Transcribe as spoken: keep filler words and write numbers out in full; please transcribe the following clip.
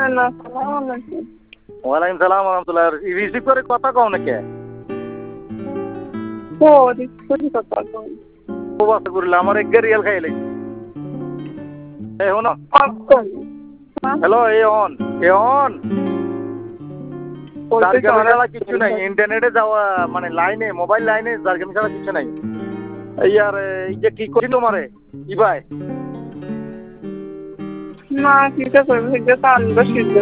ওয়ালাইকুম সালাম রহমতুল্লাহ। রিসিভ করে কথা কও নাকি? ও রিসিভ করে কথা কও। ও বাসা করলে আমার এক রিয়াল খাই লাগি। এই হনো। হ্যালো এ অন এ অন। জারগামি ছাড়া কিছু নাই, ইন্টারনেটে যাওয়া মানে লাইনে মোবাইল লাইনে জারগামি ছাড়া কিছু নাই। এই আর এই যে কি করি তোমারে ই ভাই না কি করবে, সেটা তো আনবো।